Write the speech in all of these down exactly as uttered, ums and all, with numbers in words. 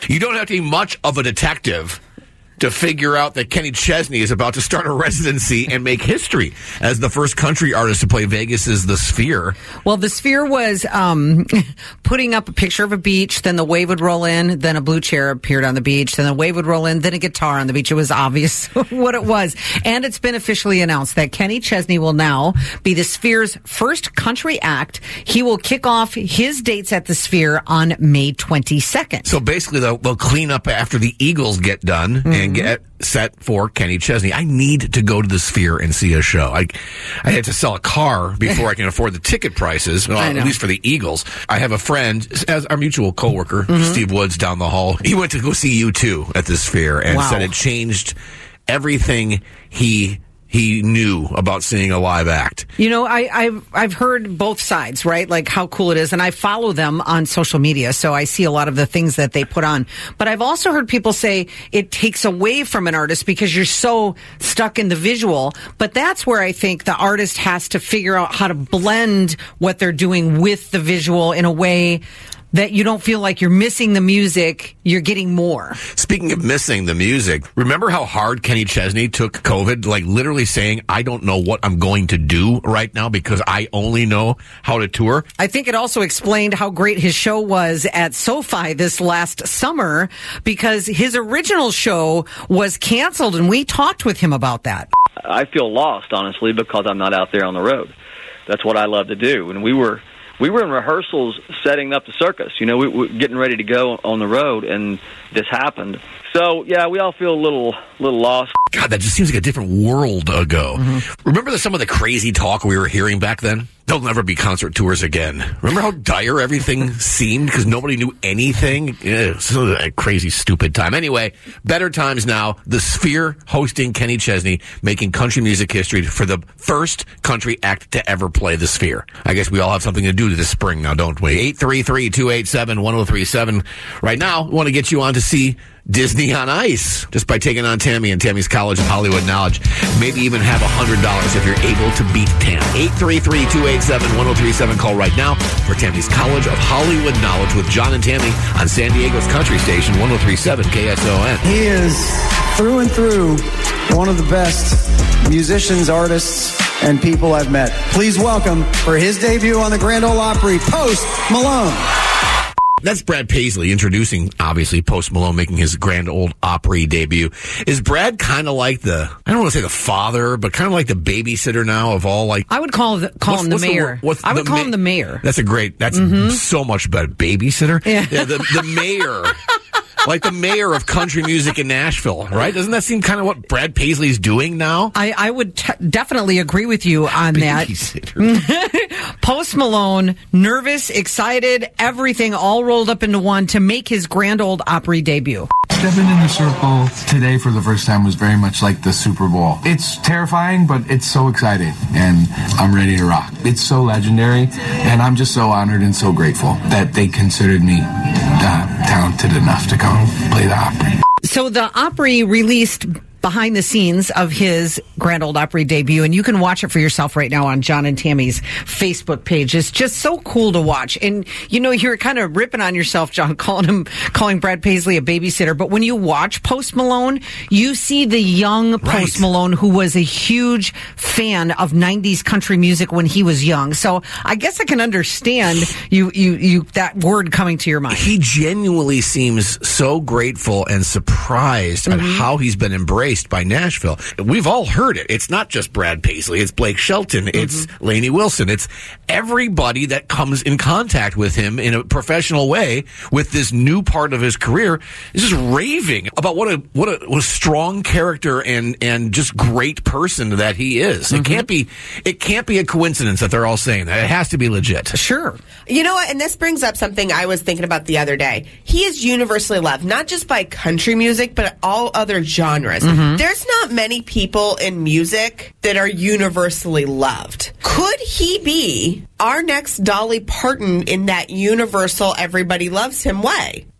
You don't have to be much of a detective to figure out that Kenny Chesney is about to start a residency and make history as the first country artist to play Vegas's The Sphere. Well, The Sphere was um, putting up a picture of a beach, then the wave would roll in, then a blue chair appeared on the beach, then the wave would roll in, then a guitar on the beach. It was obvious what it was. And it's been officially announced that Kenny Chesney will now be The Sphere's first country act. He will kick off his dates at The Sphere on May twenty-second. So basically, they'll, they'll clean up after the Eagles get done mm-hmm. and get set for Kenny Chesney. I need to go to the Sphere and see a show. I I had to sell a car before I can afford the ticket prices, well, at least for the Eagles. I have a friend, as our mutual coworker, mm-hmm. Steve Woods, down the hall. He went to go see U two at the Sphere and wow. said it changed everything he he knew about seeing a live act. You know, I, I've, I've heard both sides, right? Like how cool it is. And I follow them on social media, so I see a lot of the things that they put on. But I've also heard people say it takes away from an artist because you're so stuck in the visual. But that's where I think the artist has to figure out how to blend what they're doing with the visual in a way that you don't feel like you're missing the music, you're getting more. Speaking of missing the music, remember how hard Kenny Chesney took COVID? Like literally saying, I don't know what I'm going to do right now because I only know how to tour. I think it also explained how great his show was at SoFi this last summer because his original show was canceled, and we talked with him about that. I feel lost, honestly, because I'm not out there on the road. That's what I love to do. And we were... We were in rehearsals setting up the circus, you know, we were getting ready to go on the road, and this happened. So, yeah, we all feel a little little lost. God, that just seems like a different world ago. Mm-hmm. Remember the, some of the crazy talk we were hearing back then? There'll never be concert tours again. Remember how dire everything seemed because nobody knew anything? Yeah, so a crazy, stupid time. Anyway, better times now. The Sphere hosting Kenny Chesney, making country music history for the first country act to ever play the Sphere. I guess we all have something to do this spring now, don't we? eight three three, two eight seven, one oh three seven. Right now, we want to get you on to see Disney on Ice just by taking on Tammy and Tammy's College of Hollywood Knowledge. Maybe even have one hundred dollars if you're able to beat Tam. eight three three, two eight seven, one oh three seven. Call right now for Tammy's College of Hollywood Knowledge with John and Tammy on San Diego's Country Station, one oh three seven K S O N. He is through and through one of the best musicians, artists, and people I've met. Please welcome, for his debut on the Grand Ole Opry, Post Malone. That's Brad Paisley introducing, obviously, Post Malone making his Grand Ole Opry debut. Is Brad kind of like the, I don't want to say the father, but kind of like the babysitter now of all, like... I would call, the, call him the mayor. The, I would the call ma- him the mayor. That's a great, that's mm-hmm. so much better. Babysitter? Yeah. yeah the, the mayor. Like the mayor of country music in Nashville, right? Doesn't that seem kind of what Brad Paisley's doing now? I, I would t- definitely agree with you on that. Post Malone, nervous, excited, everything all rolled up into one to make his Grand Ole Opry debut. Stepping in the circle today for the first time was very much like the Super Bowl. It's terrifying, but it's so exciting, and I'm ready to rock. It's so legendary, and I'm just so honored and so grateful that they considered me uh, talented enough to come play the Opry. So the Opry released behind the scenes of his Grand Ole Opry debut, and you can watch it for yourself right now on John and Tammy's Facebook page. It's just so cool to watch. And, you know, you're kind of ripping on yourself, John, calling him, calling Brad Paisley a babysitter. But when you watch Post Malone, you see the young Post right. Malone, who was a huge fan of nineties country music when he was young. So I guess I can understand you, you, you, that word coming to your mind. He genuinely seems so grateful and surprised mm-hmm. at how he's been embraced by Nashville. We've all heard it. It's not just Brad Paisley. It's Blake Shelton. Mm-hmm. It's Lainey Wilson. It's everybody that comes in contact with him in a professional way with this new part of his career is just raving about what a what a, what a strong character and and just great person that he is. Mm-hmm. It can't be it can't be a coincidence that they're all saying that. It has to be legit. Sure. You know what? And this brings up something I was thinking about the other day. He is universally loved, not just by country music, but all other genres. Mm-hmm. There's not many people in music that are universally loved. Could he be our next Dolly Parton in that universal everybody loves him way?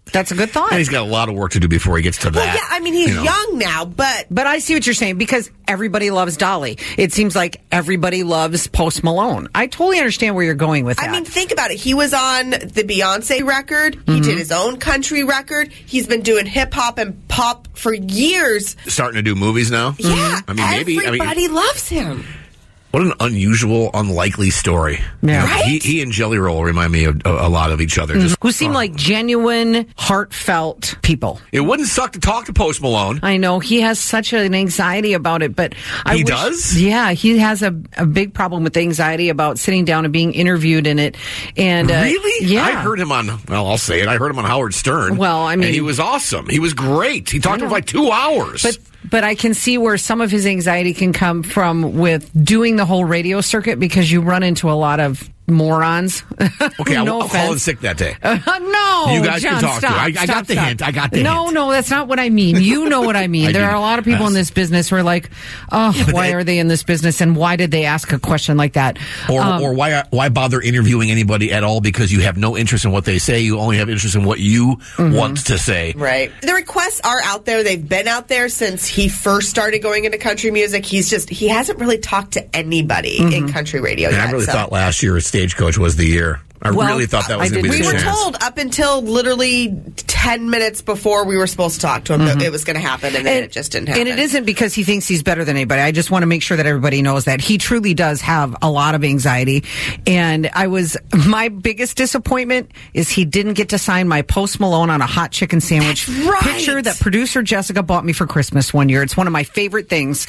That's a good thought. And he's got a lot of work to do before he gets to that. Well, yeah, I mean, he's you know. young now, but... But I see what you're saying, because everybody loves Dolly. It seems like everybody loves Post Malone. I totally understand where you're going with that. I mean, think about it. He was on the Beyonce record. He mm-hmm. did his own country record. He's been doing hip-hop and pop for years. Starting to do movies now? Yeah. I mean, maybe. Everybody I mean, loves him. What an unusual, unlikely story. Yeah. Right? He, he and Jelly Roll remind me of a, a lot of each other. Mm-hmm. Just Who seem like genuine, heartfelt people. It wouldn't suck to talk to Post Malone. I know. He has such an anxiety about it, but I He wish, does? Yeah, he has a, a big problem with anxiety about sitting down and being interviewed in it. And uh, Really? Yeah. I heard him on, well, I'll say it. I heard him on Howard Stern. Well, I mean- And he was awesome. He was great. He talked for like two hours. But but I can see where some of his anxiety can come from with doing the whole radio circuit, because you run into a lot of morons. Okay, no I'll, I'll call in offense. sick that day. Uh, no, You guys John, can talk stop, to. I, I stop, got the stop. hint. I got the no, hint. No, that's not what I mean. You know what I mean. I there do. are a lot of people Yes. in this business who are like, oh, Yeah, but why they- are they in this business, and why did they ask a question like that? Or, Um, or why why bother interviewing anybody at all, because you have no interest in what they say. You only have interest in what you Mm-hmm. want to say. Right. The requests are out there. They've been out there since he first started going into country music. He's just, he hasn't really talked to anybody Mm-hmm. in country radio And yet. I really so. thought last year Stagecoach was the year. I Well, really thought that was I going to did be the We were chance. told up until literally ten minutes before we were supposed to talk to him that it was going to happen, and then it just didn't happen. And it isn't because he thinks he's better than anybody. I just want to make sure that everybody knows that he truly does have a lot of anxiety. And I was, my biggest disappointment is he didn't get to sign my Post Malone on a hot chicken sandwich That's right. picture that producer Jessica bought me for Christmas one year. It's one of my favorite things.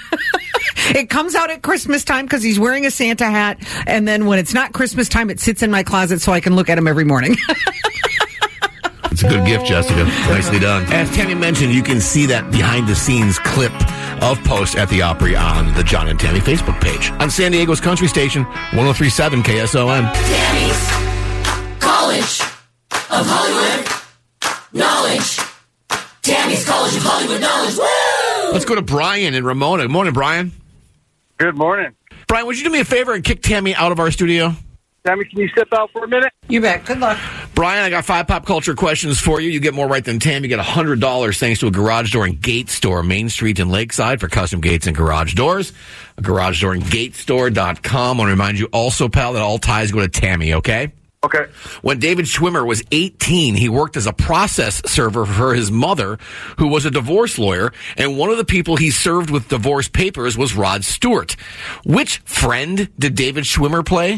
It comes out at Christmas time because he's wearing a Santa hat. And then when it's not Christmas time, it sits in my closet so I can look at him every morning. It's a good gift, Jessica. Nicely done. As Tammy mentioned, you can see that behind-the-scenes clip of Post at the Opry on the John and Tammy Facebook page. On San Diego's Country Station, one oh three point seven K S O N. Tammy's College of Hollywood Knowledge. Tammy's College of Hollywood Knowledge. Woo! Let's go to Brian in Ramona. Good morning, Brian. Good morning. Brian, would you do me a favor and kick Tammy out of our studio? Tammy, can you step out for a minute? You bet. Good luck. Brian, I got five pop culture questions for you. You get more right than Tam. You get one hundred dollars thanks to a garage door and gate store, Main Street in Lakeside, for custom gates and garage doors. A garage door and gate store dot com. I want to remind you also, pal, that all ties go to Tammy, okay? Okay. When David Schwimmer was eighteen, he worked as a process server for his mother, who was a divorce lawyer, and one of the people he served with divorce papers was Rod Stewart. Which friend did David Schwimmer play?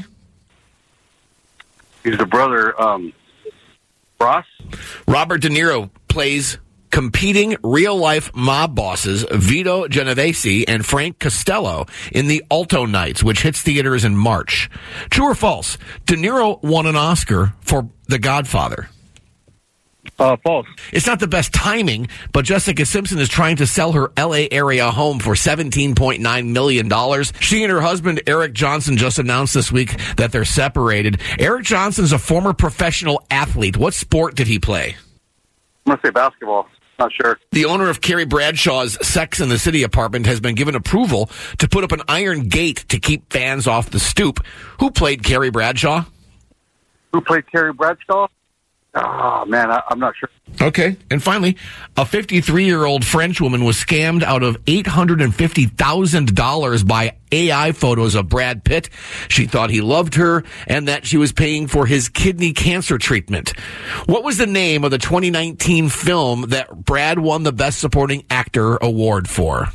He's the brother, um, Ross. Robert De Niro plays competing real-life mob bosses Vito Genovese and Frank Costello in The Alto Nights, which hits theaters in March. True or false? De Niro won an Oscar for The Godfather. Uh, false. It's not the best timing, but Jessica Simpson is trying to sell her L A area home for seventeen point nine million dollars. She and her husband, Eric Johnson, just announced this week that they're separated. Eric Johnson's a former professional athlete. What sport did he play? I'm going to say basketball. Not sure. The owner of Carrie Bradshaw's Sex and the City apartment has been given approval to put up an iron gate to keep fans off the stoop. Who played Carrie Bradshaw? Who played Carrie Bradshaw? Oh, man, I, I'm not sure. Okay. And finally, a fifty-three-year-old French woman was scammed out of eight hundred fifty thousand dollars by A I photos of Brad Pitt. She thought he loved her and that she was paying for his kidney cancer treatment. What was the name of the twenty nineteen film that Brad won the Best Supporting Actor award for?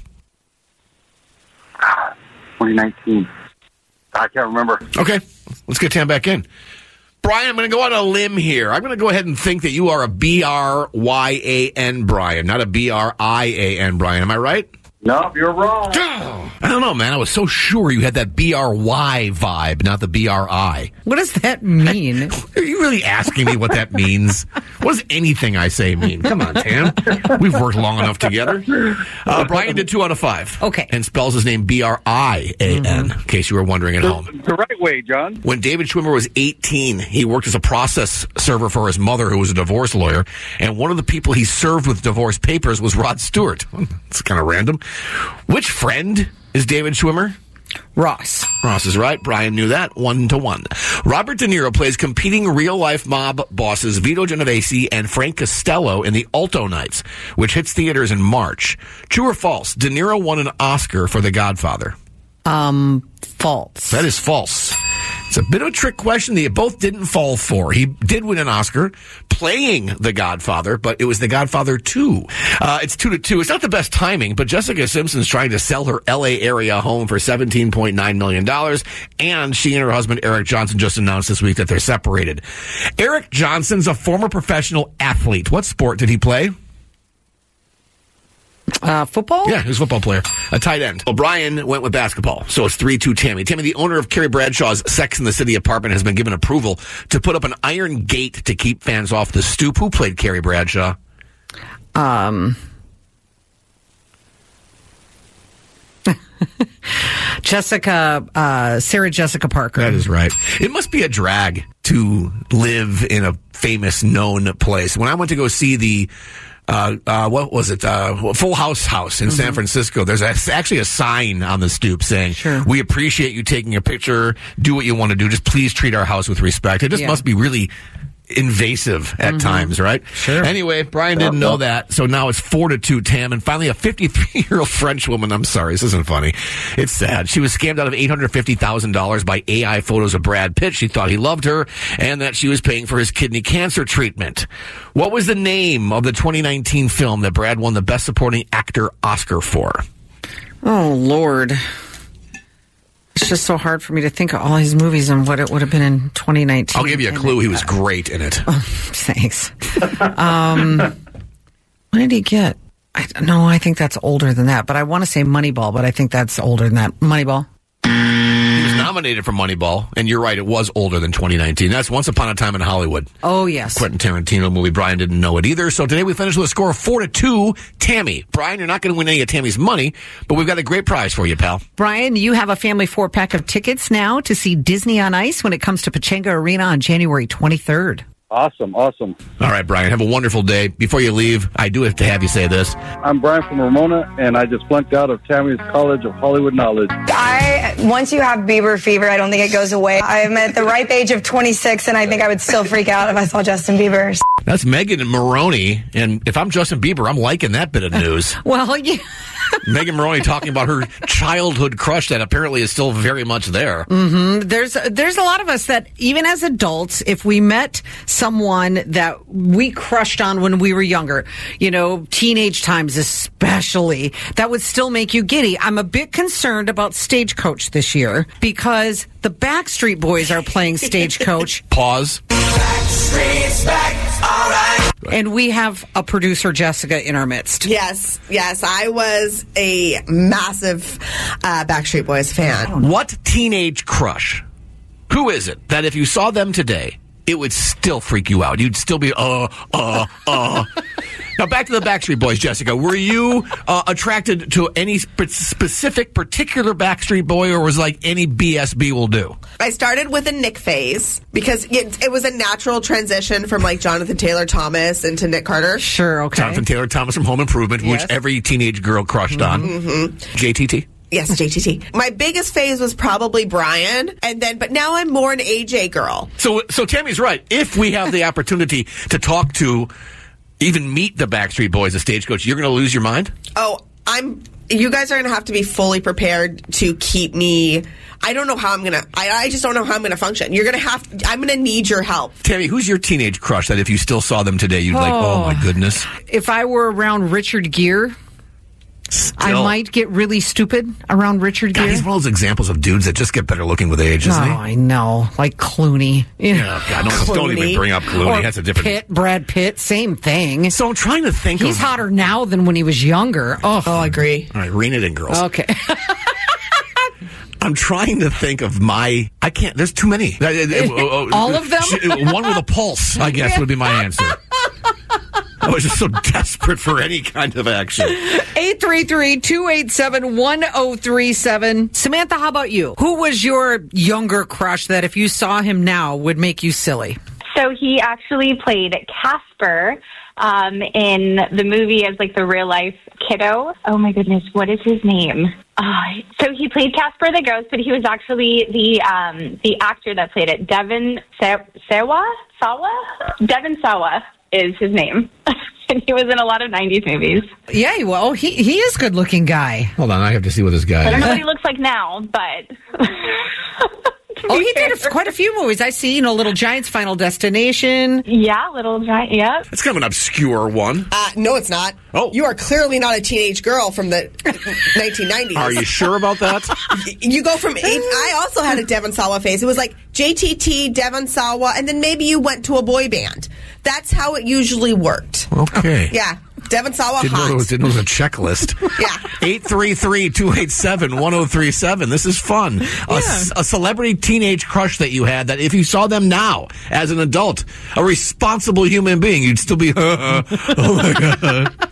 twenty nineteen. I can't remember. Okay. Let's get Tam back in. Brian, I'm going to go on a limb here. I'm going to go ahead and think that you are a B R Y A N Brian, not a B R I A N Brian. Am I right? No, you're wrong. I don't know, man. I was so sure you had that B R Y vibe, not the B R I. What does that mean? Are you really asking me what that means? What does anything I say mean? Come on, Tam. We've worked long enough together. Uh, Brian did two out of five. Okay. And spells his name B R I A N, mm-hmm. in case you were wondering at the, home. The right way, John. When David Schwimmer was eighteen, he worked as a process server for his mother, who was a divorce lawyer. And one of the people he served with divorce papers was Rod Stewart. It's kind of random. Which friend is David Schwimmer? Ross. Ross is right. Brian knew that. One to one. Robert De Niro plays competing real-life mob bosses Vito Genovese and Frank Costello in The Alto Nights, which hits theaters in March. True or false? De Niro won an Oscar for The Godfather. Um, false. That is false. It's a bit of a trick question that you both didn't fall for. He did win an Oscar playing The Godfather, but it was The Godfather two. Uh, it's two to two. It's not the best timing, but Jessica Simpson's trying to sell her L A area home for seventeen point nine million dollars, and she and her husband Eric Johnson just announced this week that they're separated. Eric Johnson's a former professional athlete. What sport did he play? Uh, football? Yeah, he was a football player. A tight end. O'Brien went with basketball. So it's three two Tammy. Tammy, the owner of Carrie Bradshaw's Sex and the City apartment, has been given approval to put up an iron gate to keep fans off the stoop. Who played Carrie Bradshaw? Um... Jessica, uh, Sarah Jessica Parker. That is right. It must be a drag to live in a famous, known place. When I went to go see the Uh, uh, what was it? Uh, Full House House in mm-hmm. San Francisco. There's a, actually a sign on the stoop saying, sure. "We appreciate you taking a picture. Do what you want to do. Just please treat our house with respect." It just yeah. must be really invasive at mm-hmm. times, right? Sure. Anyway, Brian didn't know that, so now it's four to two, Tam. And finally, a fifty-three-year-old French woman. I'm sorry, this isn't funny. It's sad. She was scammed out of eight hundred fifty thousand dollars by A I photos of Brad Pitt. She thought he loved her and that she was paying for his kidney cancer treatment. What was the name of the twenty nineteen film that Brad won the Best Supporting Actor Oscar for? Oh, Lord. It's just so hard for me to think of all his movies and what it would have been in twenty nineteen. I'll give you a clue. He was great in it. Oh, thanks. um, what did he get? I, no, I think that's older than that. But I want to say Moneyball, but I think that's older than that. Moneyball. He was nominated for Moneyball, and you're right, it was older than twenty nineteen. That's Once Upon a Time in Hollywood. Oh, yes. Quentin Tarantino movie. Brian didn't know it either. So today we finished with a score of four to two. Tammy. Brian, you're not going to win any of Tammy's money, but we've got a great prize for you, pal. Brian, you have a family four-pack of tickets now to see Disney on Ice when it comes to Pechanga Arena on January twenty-third. Awesome, awesome. All right, Brian, have a wonderful day. Before you leave, I do have to have you say this. I'm Brian from Ramona, and I just flunked out of Tammy's College of Hollywood Knowledge. I, once you have Bieber fever, I don't think it goes away. I'm at the ripe age of twenty-six, and I think I would still freak out if I saw Justin Bieber. That's Megan and Maroney, and if I'm Justin Bieber, I'm liking that bit of news. Well, yeah. Megan Maroney talking about her childhood crush that apparently is still very much there. Mm-hmm. There's there's a lot of us that, even as adults, if we met someone that we crushed on when we were younger, you know, teenage times especially, that would still make you giddy. I'm a bit concerned about Stagecoach this year because the Backstreet Boys are playing Stagecoach. Pause. Backstreet's back, all right. And we have a producer, Jessica, in our midst. Yes, yes. I was a massive uh, Backstreet Boys fan. What teenage crush? Who is it that if you saw them today, it would still freak you out? You'd still be, uh, uh, uh. Now, back to the Backstreet Boys, Jessica. Were you uh, attracted to any spe- specific particular Backstreet Boy, or was like any B S B will do? I started with a Nick phase because it, it was a natural transition from like Jonathan Taylor Thomas into Nick Carter. Sure, okay. Jonathan Taylor Thomas from Home Improvement, yes. which every teenage girl crushed on. Mm-hmm. J T T? Yes, J T T. My biggest phase was probably Brian, and then, but now I'm more an A J girl. So, so Tammy's right. If we have the opportunity to talk to, even meet the Backstreet Boys, the Stagecoach, you're going to lose your mind? Oh, I'm. You guys are going to have to be fully prepared to keep me. I don't know how I'm going to. I, I just don't know how I'm going to function. You're going to have. I'm going to need your help. Tammy, who's your teenage crush that if you still saw them today, you'd oh. like, oh my goodness? If I were around Richard Gere, Still. I might get really stupid around Richard Gere. God, he's one of those examples of dudes that just get better looking with age, isn't oh, he? Oh, I know. Like Clooney. Yeah, God, don't, don't even bring up Clooney. Or That's a different... Pitt, Brad Pitt, same thing. So I'm trying to think He's of... hotter now than when he was younger. Oh, oh I agree. All right, rein it in, girls. Okay. I'm trying to think of my... I can't... There's too many. All of them? One with a pulse, I guess, would be my answer. I was just so desperate for any kind of action. eight three three, two eight seven, one oh three seven. Samantha, how about you? Who was your younger crush that if you saw him now would make you silly? So he actually played Casper um, in the movie as like the real life kiddo. Oh my goodness, what is his name? Uh, so he played Casper the Ghost, but he was actually the um, the actor that played it. Devon Sa- Sawa? Sawa? Devon Sawa is his name. And he was in a lot of nineties movies. Yeah, well, he, he is a good-looking guy. Hold on, I have to see what this guy I don't is. know what he looks like now, but... Oh, he did a, quite a few movies. I see, you know, Little Giants, Final Destination. Yeah, Little Giant, yeah. That's kind of an obscure one. Uh, no, it's not. Oh. You are clearly not a teenage girl from the nineteen nineties. Are you sure about that? You go from... I also had a Devon Sawa phase. It was like J T T, Devon Sawa, and then maybe you went to a boy band. That's how it usually worked. Okay. Yeah. Devon Sawa, Didn't know, hot. it was, didn't know it was a checklist. Yeah. eight three three, two eight seven, one oh three seven. This is fun. A, c- a celebrity teenage crush that you had that if you saw them now as an adult, a responsible human being, you'd still be, oh my God.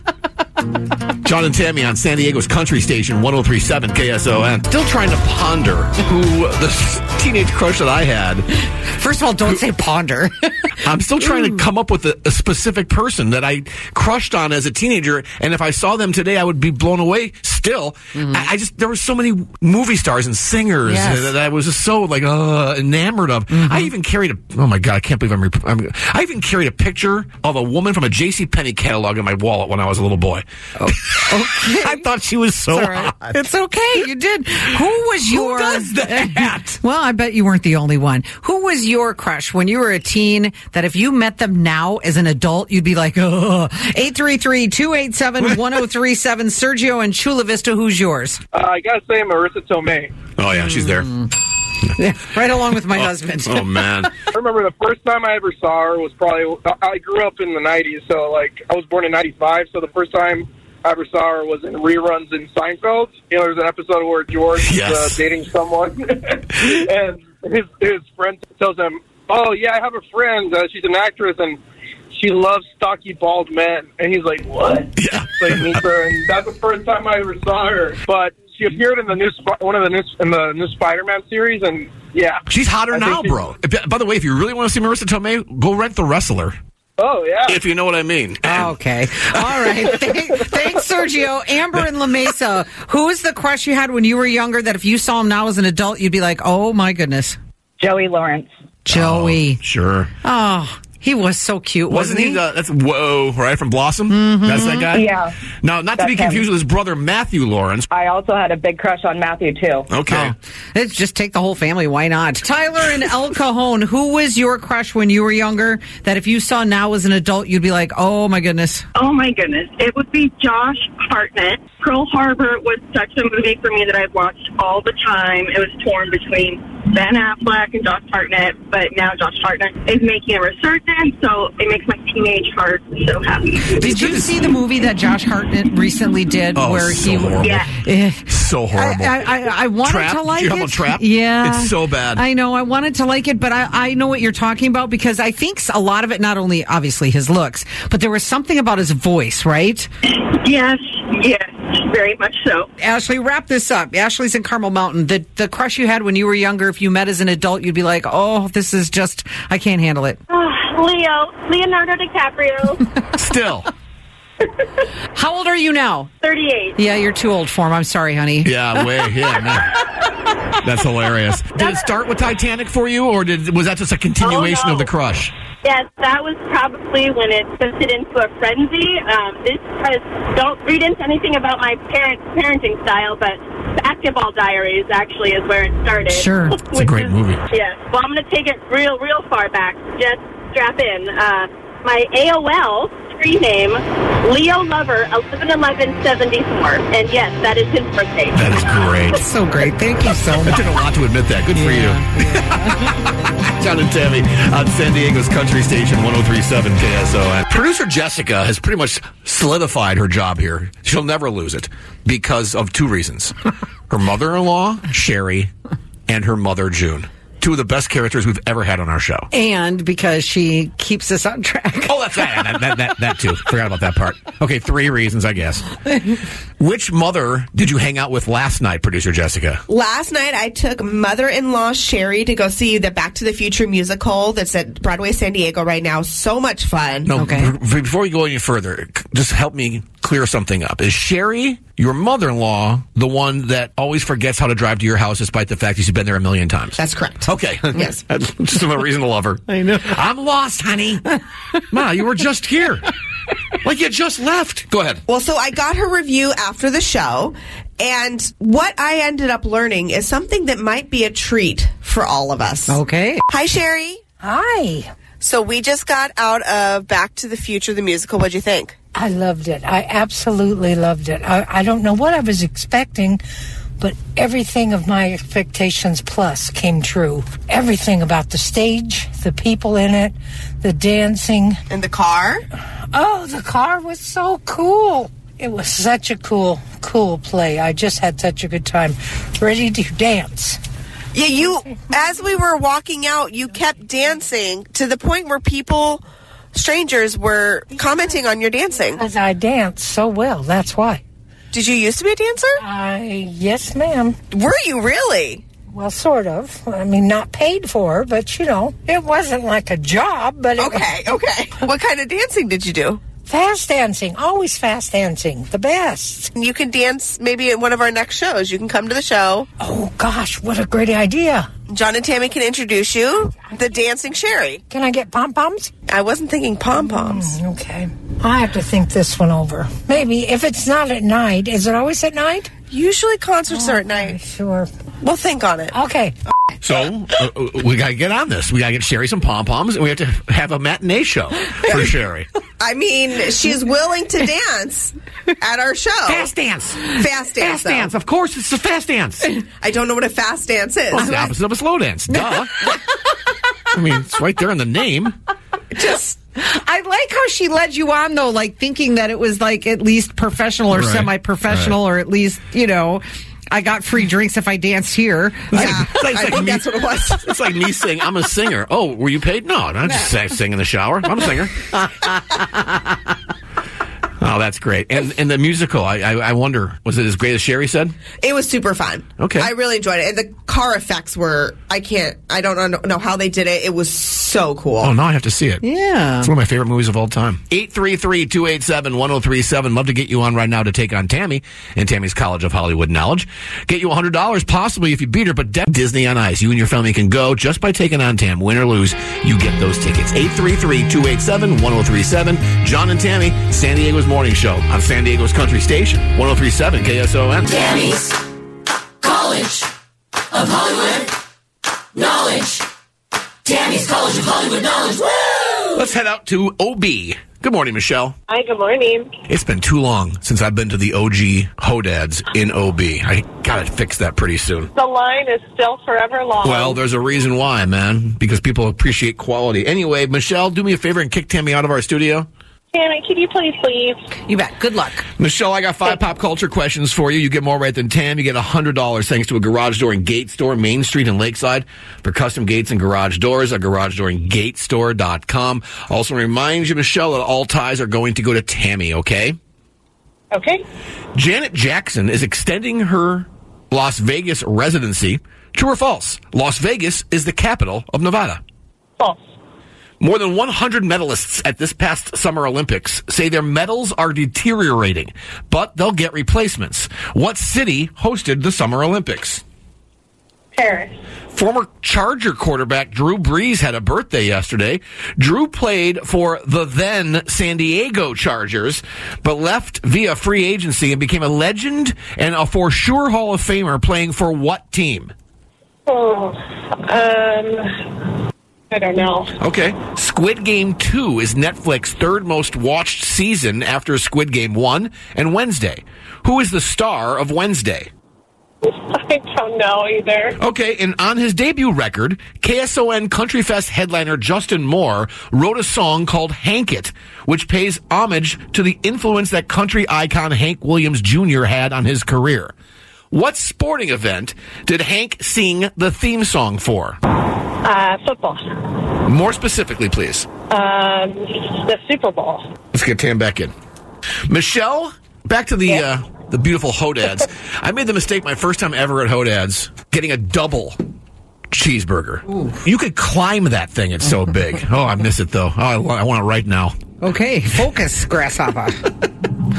John and Tammy on San Diego's country station, one oh three seven K S O N. Still trying to ponder who the s- teenage crush that I had. First of all, don't say ponder. I'm still trying to come up with a, a specific person that I crushed on as a teenager, and if I saw them today, I would be blown away still. Mm-hmm. I, I just, there were so many movie stars and singers Yes. that I was just so, like, uh, enamored of. Mm-hmm. I even carried a, oh my God, I can't believe I'm, rep- I'm, I even carried a picture of a woman from a JCPenney catalog in my wallet when I was a little boy. Oh, okay. I thought she was so It's all right. hot. It's okay. You did. Who was your... Who does that? Well, I bet you weren't the only one. Who was your crush when you were a teen that if you met them now as an adult, you'd be like, oh, eight three three, two eight seven, one oh three seven. Sergio and Chula Vista, who's yours? Uh, I gotta say Marissa Tomei. Oh, yeah, she's there. Yeah, right along with my oh, husband. Oh, man. I remember the first time I ever saw her was probably, I grew up in the nineties, so like I was born in ninety-five, so the first time I ever saw her was in reruns in Seinfeld. You know, there's an episode where George Yes. is uh, dating someone, and his, his friend tells him, oh, yeah, I have a friend, uh, she's an actress, and she loves stocky, bald men. And he's like, what? Yeah. So he meets her, and that's the first time I ever saw her. But she appeared in the new Sp- one of the new in the new Spider-Man series, and yeah, She's hotter I now, think she- bro. By the way, if you really want to see Marissa Tomei, go rent The Wrestler. Oh yeah, If you know what I mean. Okay. All right. Thanks, thanks, Sergio. Amber and La Mesa, who was the crush you had when you were younger that if you saw him now as an adult, you'd be like, oh, my goodness. Joey Lawrence. Joey. Oh, sure. Oh, he was so cute, wasn't, Wasn't he? The, that's Whoa, right? From Blossom? Mm-hmm. That's that guy? Yeah. Now, not to That's be confused him. with his brother, Matthew Lawrence. I also had a big crush on Matthew, too. Okay. Oh, let's just take the whole family. Why not? Tyler and El Cajon, who was your crush when you were younger that if you saw now as an adult, you'd be like, oh, my goodness. Oh, my goodness. It would be Josh Hartnett. Pearl Harbor was such a movie for me that I've watched all the time. It was torn between Ben Affleck and Josh Hartnett, but now Josh Hartnett is making a resurgence, so it makes my teenage heart so happy. Did you see the movie that Josh Hartnett recently did Oh, where so he... horrible. Yeah. Eh, So horrible. I, I, I wanted Trap? to like Do you it. have a Trap? Yeah. It's so bad. I know. I wanted to like it, but I, I know what you're talking about because I think a lot of it, not only obviously his looks, but there was something about his voice, right? Yes, yes, very much so. Ashley, wrap this up. Ashley's in Carmel Mountain. The the crush you had when you were younger, if you met as an adult, you'd be like, oh, this is just, I can't handle it. Leo, Leonardo DiCaprio. Still. How old are you now? thirty-eight. Yeah, you're too old for him. I'm sorry, honey. Yeah, way. Yeah, no. That's hilarious. Did it start with Titanic for you, or did was that just a continuation Oh, no. of the crush? Yes, that was probably when it shifted into a frenzy. Um, this has, don't read into anything about my parents' parenting style, but Basketball Diaries actually is where it started. Sure. It's a great movie. Yes. Well, I'm going to take it real, real far back. Just strap in. Uh, my A O L screen name, Leo Lover, eleven eleven seventy-four. And yes, that is his birthday. That is great. That's so great. Thank you so It much. took a lot to admit that. Good for you. John and Tammy on San Diego's country station, one oh three seven K S O N. Producer Jessica has pretty much solidified her job here. She'll never lose it because of two reasons. Her mother-in-law, Sherry, and her mother, June. Two of the best characters we've ever had on our show. And because she keeps us on track. Oh, that's right. That, that, that, that too. Forgot about that part. Okay, three reasons, I guess. Which mother did you hang out with last night, Producer Jessica? Last night, I took mother-in-law Sherry to go see the Back to the Future musical that's at Broadway San Diego right now. So much fun. No, b- before we go any further, c- just help me c- clear something up. Is Sherry, your mother-in-law, the one that always forgets how to drive to your house despite the fact that she's been there a million times? That's correct. Okay. Yes. That's just another reason to love her. I know. I'm lost, honey. Ma, you were just here. Like you just left. Go ahead. Well, so I got her review after the show, and what I ended up learning is something that might be a treat for all of us. Okay. Hi, Sherry. Hi. So we just got out of Back to the Future, the musical. What'd you think? I loved it. I absolutely loved it. I, I don't know what I was expecting, but everything of my expectations plus came true. Everything about the stage, the people in it, the dancing. And the car? Oh, the car was so cool. It was such a cool, cool play. I just had such a good time. Ready to dance. Yeah, you, as we were walking out, you kept dancing to the point where people, strangers, were commenting on your dancing. Because I dance so well, that's why. Did you used to be a dancer? I, yes, ma'am. Were you really? Well, sort of. I mean, not paid for, but, you know, it wasn't like a job, but it Okay, was... okay. What kind of dancing did you do? Fast dancing. Always fast dancing. The best. You can dance maybe at one of our next shows. You can come to the show. Oh, gosh, what a great idea. John and Tammy can introduce you. The Dancing Sherry. Can I get pom-poms? I wasn't thinking pom-poms. Mm, okay. I have to think this one over. Maybe if it's not at night. Is it always at night? Usually concerts oh, are at night. Sure. We'll think on it. Okay. So, uh, we got to get on this. We got to get Sherry some pom-poms, and we have to have a matinee show for Sherry. I mean, she's willing to dance at our show. Fast dance. Fast dance. Fast though. dance. Of course, it's a fast dance. I don't know what a fast dance is. Well, it's the opposite of a slow dance. Duh. I mean, it's right there in the name. Just... I like how she led you on, though, like thinking that it was like at least professional or Right. semi-professional, Right. or at least, you know, I got free drinks if I danced here. Yeah, It's like, I think me, that's what it was. It's like me saying, I'm a singer. Oh, were you paid? No, I just sang, sing in the shower. I'm a singer. Oh, that's great. And and the musical, I, I I wonder, was it as great as Sherry said? It was super fun. Okay. I really enjoyed it. And the car effects were, I can't, I don't know how they did it. It was so cool. Oh, now I have to see it. Yeah. It's one of my favorite movies of all time. eight three three, two eight seven, one oh three seven. Love to get you on right now to take on Tammy and Tammy's College of Hollywood Knowledge. Get you one hundred dollars, possibly if you beat her, but de- Disney on Ice. You and your family can go just by taking on Tam. Win or lose, you get those tickets. eight three three, two eight seven, one oh three seven. John and Tammy, San Diego's Morning Show on San Diego's Country Station, one oh three seven K S O N. Tammy's College of Hollywood Knowledge. Tammy's College of Hollywood Knowledge. Woo! Let's head out to O B. Good morning, Michelle. Hi, good morning. It's been too long since I've been to the O G Hodads in O B. I gotta fix that pretty soon. The line is still forever long. Well, there's a reason why, man. Because people appreciate quality. Anyway, Michelle, do me a favor and kick Tammy out of our studio. Tammy, can you please leave? You bet. Good luck. Michelle, I got five pop culture questions for you. You get more right than Tam. You get one hundred dollars thanks to a garage door and gate store, Main Street in Lakeside. For custom gates and garage doors, a garage door and gate store dot com. Also remind you, Michelle, that all ties are going to go to Tammy, okay? Okay. Janet Jackson is extending her Las Vegas residency. True or false? Las Vegas is the capital of Nevada. False. More than one hundred medalists at this past Summer Olympics say their medals are deteriorating, but they'll get replacements. What city hosted the Summer Olympics? Paris. Former Charger quarterback Drew Brees had a birthday yesterday. Drew played for the then San Diego Chargers, but left via free agency and became a legend and a for sure Hall of Famer playing for what team? Oh, um... I don't know. Okay. Squid Game two is Netflix's third most watched season after Squid Game one and Wednesday. Who is the star of Wednesday? I don't know either. Okay, and on his debut record, K S O N Country Fest headliner Justin Moore wrote a song called Hank It, which pays homage to the influence that country icon Hank Williams Junior had on his career. What sporting event did Hank sing the theme song for? Uh, football. More specifically, please. Um, the Super Bowl. Let's get Tam back in. Michelle, back to the Yeah. uh, the beautiful Hodads. I made the mistake my first time ever at Hodads getting a double cheeseburger. Ooh. You could climb that thing. It's so big. Oh, I miss it, though. Oh, I want, I want it right now. Okay, focus, Grasshopper.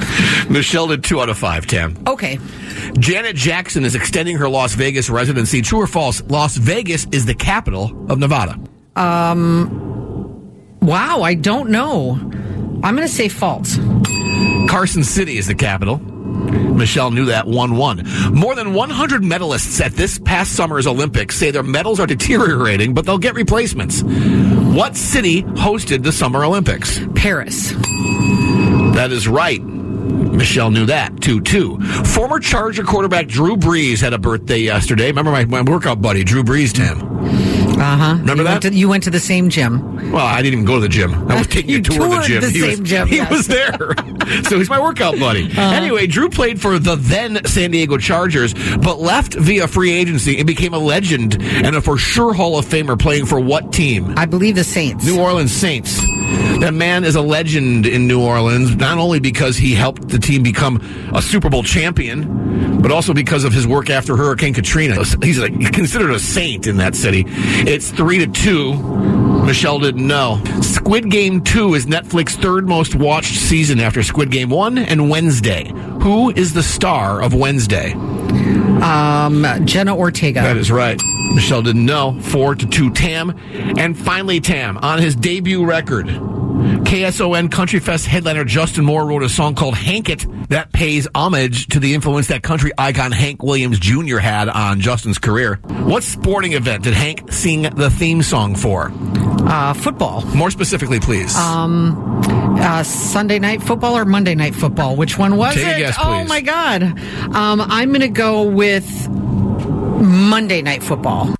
Michelle did two out of five, Tam. Okay. Janet Jackson is extending her Las Vegas residency. True or false? Las Vegas is the capital of Nevada. Um. Wow, I don't know. I'm going to say false. Carson City is the capital. Michelle knew that. one one. More than one hundred medalists at this past summer's Olympics say their medals are deteriorating, but they'll get replacements. What city hosted the Summer Olympics? Paris. That is right. Michelle knew that. two two. Former Charger quarterback Drew Brees had a birthday yesterday. Remember my, my workout buddy, Drew Brees, Tim? Uh-huh. Remember you that? Went to, you went to the same gym. Well, I didn't even go to the gym. I was taking You a tour of the toured gym. the he same was, gym, he yes. was there. So he's my workout buddy. Uh-huh. Anyway, Drew played for the then San Diego Chargers, but left via free agency and became a legend and a for sure Hall of Famer playing for what team? I believe the Saints. New Orleans Saints. That man is a legend in New Orleans, not only because he helped the team become a Super Bowl champion, but also because of his work after Hurricane Katrina. He's like considered a saint in that city. It's three to two. Michelle didn't know. Squid Game two is Netflix's third most watched season after Squid Game one and Wednesday. Who is the star of Wednesday? Um, Jenna Ortega. That is right. Michelle didn't know. Four to two, Tam. And finally, Tam, on his debut record, K S O N Country Fest headliner Justin Moore wrote a song called Hank It that pays homage to the influence that country icon Hank Williams Junior had on Justin's career. What sporting event did Hank sing the theme song for? Uh, football. More specifically, please. Um, uh, Sunday Night Football or Monday Night Football? Which one was Take it? a guess, Oh, please. my God. Um, I'm going to go with Monday Night Football.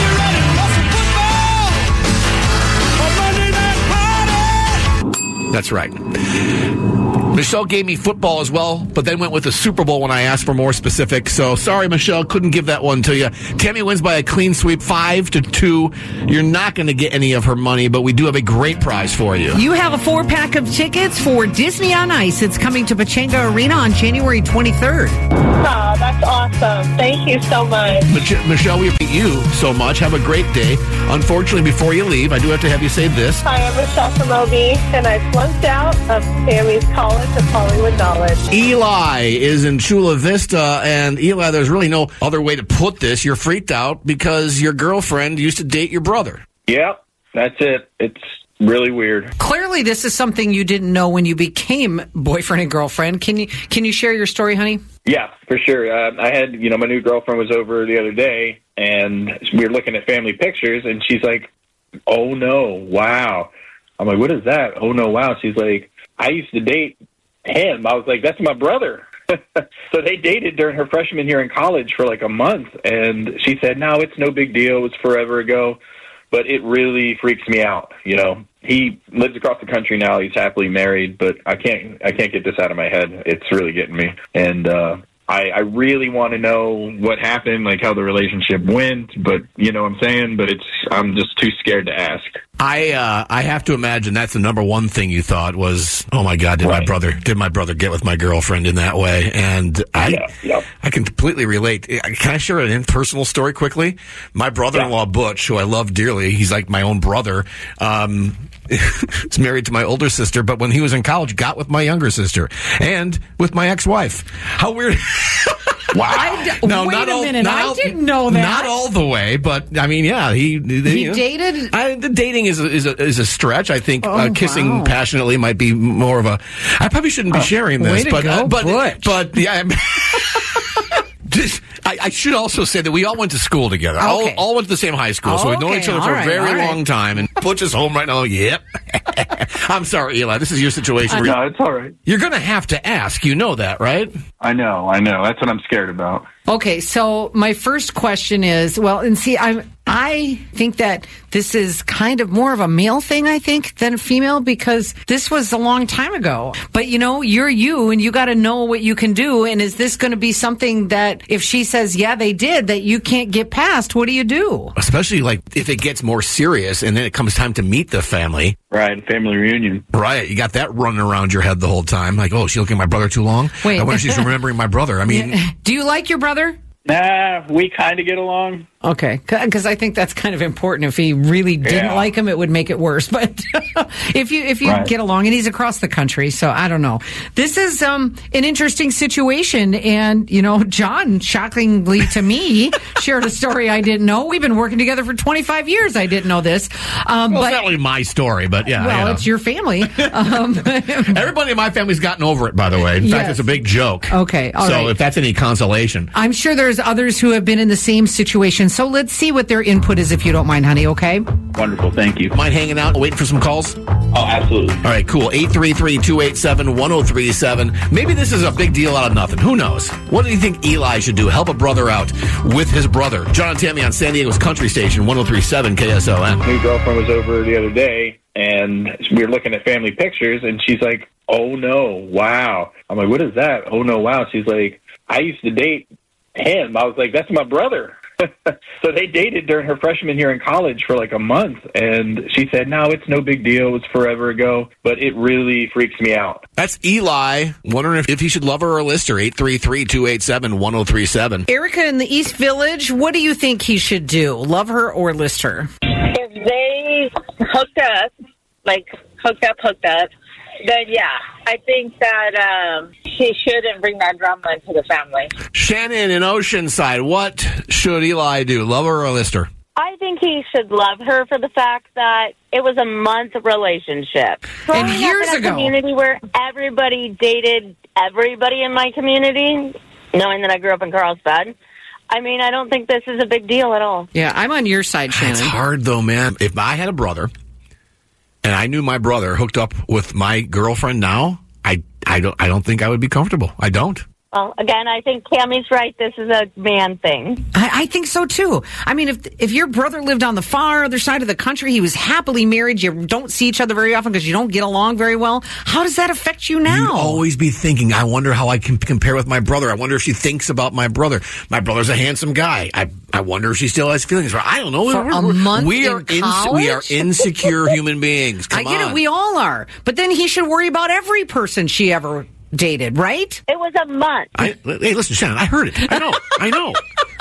That's right. Michelle gave me football as well, but then went with the Super Bowl when I asked for more specifics. So sorry, Michelle, couldn't give that one to you. Tammy wins by a clean sweep, five to two. You're not going to get any of her money, but we do have a great prize for you. You have a four-pack of tickets for Disney on Ice. It's coming to Pechanga Arena on January twenty-third. Oh, that's awesome. Thank you so much. Mich- Michelle, we appreciate you so much. Have a great day. Unfortunately, before you leave, I do have to have you say this. Hi, I'm Michelle from Obie, and I flunked out of Tammy's College of Hollywood Knowledge. Eli is in Chula Vista, and Eli, there's really no other way to put this. You're freaked out because your girlfriend used to date your brother. Yep, that's it. It's really weird. Clearly, this is something you didn't know when you became boyfriend and girlfriend. Can you can you share your story, honey? Yeah, for sure. Uh, I had, you know, my new girlfriend was over the other day, and we were looking at family pictures, and she's like, oh, no, wow. I'm like, what is that? Oh, no, wow. She's like, I used to date him. I was like, that's my brother. So they dated during her freshman year in college for like a month, and she said, no, it's no big deal. It was forever ago. But it really freaks me out, you know. He lives across the country now. He's happily married, but I can't I can't get this out of my head. It's really getting me. And uh, I, I really want to know what happened, like how the relationship went, but you know what I'm saying? But it's I'm just too scared to ask. I uh, I have to imagine that's the number one thing you thought was, oh my God, did Right. my brother did my brother get with my girlfriend in that way? And I Yeah, yeah. I can completely relate. Can I share an impersonal story quickly? My brother-in-law Butch, who I love dearly, he's like my own brother. Um, is married to my older sister, but when he was in college, got with my younger sister and with my ex-wife. How weird! Wow. I d- wait a minute. I didn't know that. Not all the way, but I mean, yeah, he he, He you know, dated? I, the dating is a, is a is a stretch. I think Oh, uh, kissing wow. passionately might be more of a. I probably shouldn't be sharing this, way to but go, uh, but Butch. but yeah. I'm- Just, I, I should also say that we all went to school together. Okay. All, all went to the same high school, so we've known Okay, each other all for right, a very all right. long time. And Butch is home right now. Yep. I'm sorry, Eli. This is your situation. where No, it's all right. You're going to have to ask. You know that, right? I know, I know. That's what I'm scared about. Okay, so my first question is, well, and see, I'm, I think that this is kind of more of a male thing, I think, than a female, because this was a long time ago. But, you know, you're you, and you got to know what you can do. And is this going to be something that if she says, yeah, they did, that you can't get past? What do you do? Especially like if it gets more serious and then it comes time to meet the family. Right, family reunion. Right. You got that running around your head the whole time. Like, oh, is she looking at my brother too long? Wait. I wonder if she's remembering my brother. I mean, Do you like your brother? Nah, we kind of get along. Okay, because I think that's kind of important. If he really didn't Yeah. like him, it would make it worse. But if you if you Right. get along, and he's across the country, so I don't know. This is um, an interesting situation, and you know, John, shockingly to me, shared a story I didn't know. We've been working together for twenty-five years. I didn't know this. Um, Well, but it's not really my story, but yeah. well, you know. it's your family. Um, Everybody in my family's gotten over it, by the way. In fact, Yes. it's a big joke. Okay, all so right. if that's any consolation. I'm sure there's others who have been in the same situation. So let's see what their input is, if you don't mind, honey, okay? Wonderful, thank you. Mind hanging out, waiting for some calls? Oh, absolutely. All right, cool. eight three three, two eight seven, one oh three seven. Maybe this is a big deal out of nothing. Who knows? What do you think Eli should do? Help a brother out with his brother. John and Tammy on San Diego's Country Station, one oh three seven K S O N. New girlfriend was over the other day, and we were looking at family pictures, and she's like, oh, no, wow. I'm like, what is that? Oh, no, wow. She's like, I used to date him. I was like, that's my brother. So they dated during her freshman year in college for like a month, and she said, no, it's no big deal. It was forever ago, but it really freaks me out. That's Eli wondering if, if he should love her or list her. eight three three, two eight seven, one oh three seven. Erica in the East Village, what do you think he should do? Love her or list her? If they hooked up, like hooked up, hooked up, then yeah, I think that um, she shouldn't bring that drama into the family. Shannon in Oceanside, what should Eli do? Love her or list her? I think he should love her for the fact that it was a month relationship. Growing up years in a ago. community where everybody dated everybody in my community, knowing that I grew up in Carlsbad, I mean, I don't think this is a big deal at all. Yeah, I'm on your side, Shannon. It's hard, though, man. If I had a brother and I knew my brother hooked up with my girlfriend now, I, I, don't, I don't think I would be comfortable. I don't. Well, again, I think Tammy's right. This is a man thing. I, I think so too. I mean, if if your brother lived on the far other side of the country, he was happily married, you don't see each other very often because you don't get along very well, how does that affect you now? You'd always be thinking, I wonder how I can compare with my brother. I wonder if she thinks about my brother. My brother's a handsome guy. I I wonder if she still has feelings for I don't know. For We're- a we're- month we are in ins- we are college? insecure human beings. Come I get on. it. We all are. But then he should worry about every person she ever dated, right? It was a month. I, hey, listen, Shannon, I heard it. I know. I know.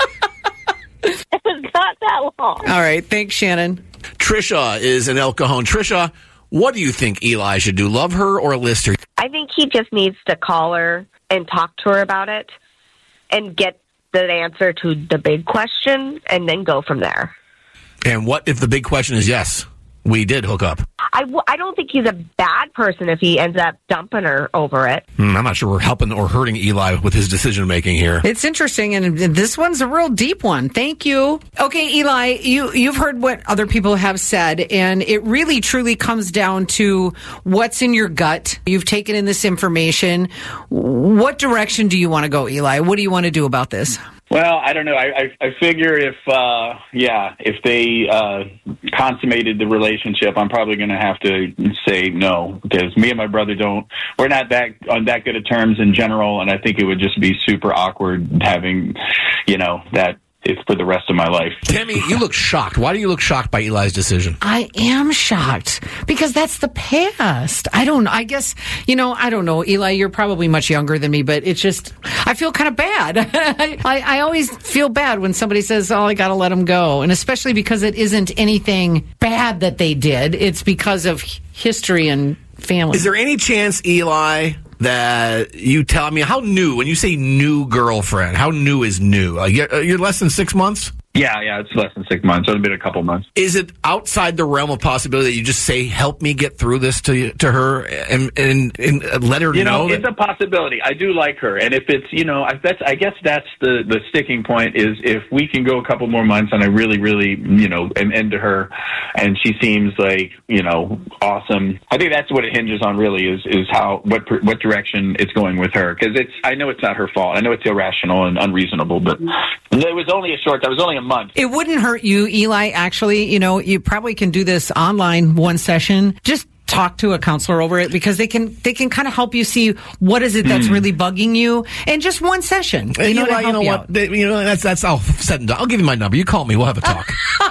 It was not that long. All right. Thanks, Shannon. Trisha is in El Cajon. Trisha, what do you think Eli should do? Love her or list her? I think he just needs to call her and talk to her about it and get the answer to the big question and then go from there. And what if the big question is yes, we did hook up? I, w- I don't think he's a bad person if he ends up dumping her over it. Hmm, I'm not sure we're helping or hurting Eli with his decision making here. It's interesting, and this one's a real deep one. Thank you. Okay, Eli, you, you've heard what other people have said, and it really truly comes down to what's in your gut. You've taken in this information. What direction do you want to go, Eli? What do you want to do about this? Well, I don't know. I, I, I figure if, uh, yeah, if they uh, consummated the relationship, I'm probably going to have to say no because me and my brother don't. We're not that on that good of terms in general, and I think it would just be super awkward having, you know, that. It's for the rest of my life. Tammy, you look shocked. Why do you look shocked by Eli's decision? I am shocked because that's the past. I don't, I guess, you know, I don't know. Eli, you're probably much younger than me, but it's just, I feel kind of bad. I, I always feel bad when somebody says, oh, I got to let him go. And especially because it isn't anything bad that they did. It's because of history and family. Is there any chance, Eli, that you tell me how new, when you say new girlfriend, how new is new? Like you're, you're less than six months? Yeah, yeah, it's less than six months. It's been a couple months. Is it outside the realm of possibility that you just say, help me get through this to to her and and, and let her You know, know? it's a possibility. I do like her, and if it's, you know, I, that's, I guess that's the the sticking point is if we can go a couple more months, and I really, really, you know, am into her, and she seems like, you know, awesome. I think that's what it hinges on, really, is is how what what direction it's going with her, because it's. I know it's not her fault. I know it's irrational and unreasonable, but it was only a short. That was only a month. It wouldn't hurt you, Eli, actually. You know, you probably can do this online one session. Just talk to a counselor over it because they can they can kind of help you see what is it that's Hmm. really bugging you in just one session. You know, to Eli, you help know you what? out. They- You know, that's that's all said and done. I'll give you my number. You call me. We'll have a talk.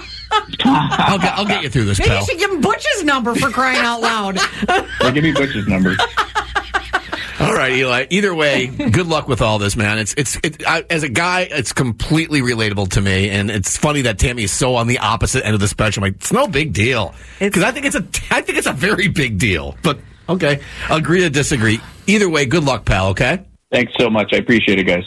I'll get I'll get you through this, Maybe pal. you should give him Butch's number for crying out loud. Yeah, give me Butch's number. All right, Eli. Either way, good luck with all this, man. It's it's it, I, as a guy, it's completely relatable to me, and it's funny that Tammy is so on the opposite end of the spectrum. Like, it's no big deal because I think it's a I think it's a very big deal. But okay, agree to disagree. Either way, good luck, pal. Okay. Thanks so much. I appreciate it, guys.